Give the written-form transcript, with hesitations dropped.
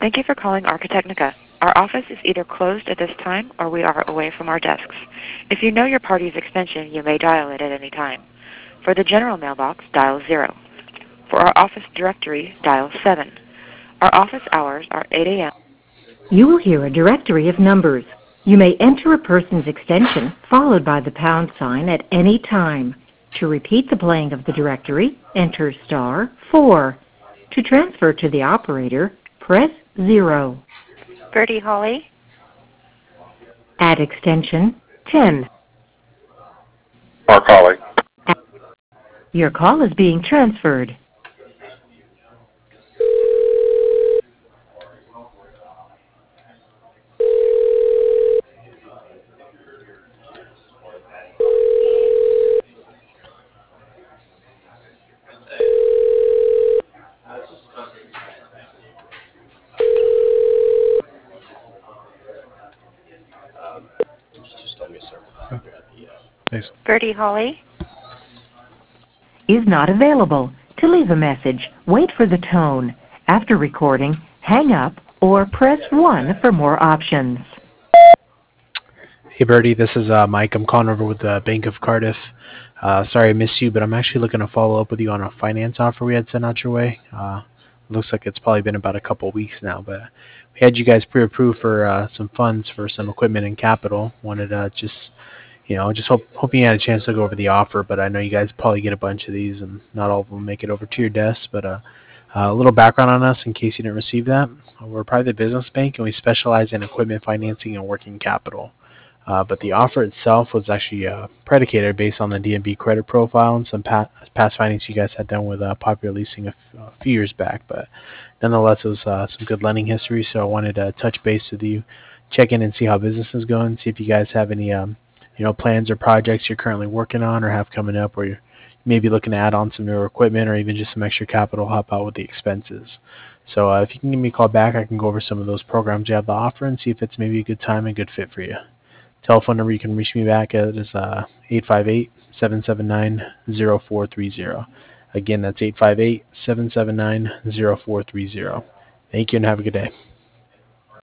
Thank you for calling Architecnica. Our office is either closed at this time or we are away from our desks. If you know your party's extension, you may dial it at any time. For the general mailbox, dial 0. For our office directory, dial 7. Our office hours are 8 a.m. You will hear a directory of numbers. You may enter a person's extension followed by the pound sign at any time. To repeat the playing of the directory, enter *4. To transfer to the operator, press 0. Bertie Holly. At extension 10. Mark Holly. Your call is being transferred. Thanks. Bertie Holly. Is not available. To leave a message, wait for the tone. After recording, hang up or press 1 for more options. Hey Bertie, this is Mike. I'm calling over with the Bank of Cardiff. Sorry I missed you, but I'm actually looking to follow up with you on a finance offer we had sent out your way. Looks like it's probably been about a couple of weeks now, but we had you guys pre-approved for some funds for some equipment and capital. Wanted to just hoping you had a chance to go over the offer, but I know you guys probably get a bunch of these and not all of them make it over to your desk, but a little background on us in case you didn't receive that. We're a private business bank and we specialize in equipment financing and working capital. But the offer itself was actually predicated based on the DNB credit profile and some past finance you guys had done with Popular Leasing a few years back. But nonetheless, it was some good lending history, so I wanted to touch base with you, check in and see how business is going, see if you guys have any plans or projects you're currently working on or have coming up where you're maybe looking to add on some newer equipment or even just some extra capital to help out with the expenses. So if you can give me a call back, I can go over some of those programs you have to offer and see if it's maybe a good time and good fit for you. Telephone number you can reach me back at is 858-779-0430. Again, that's 858-779-0430. Thank you and have a good day.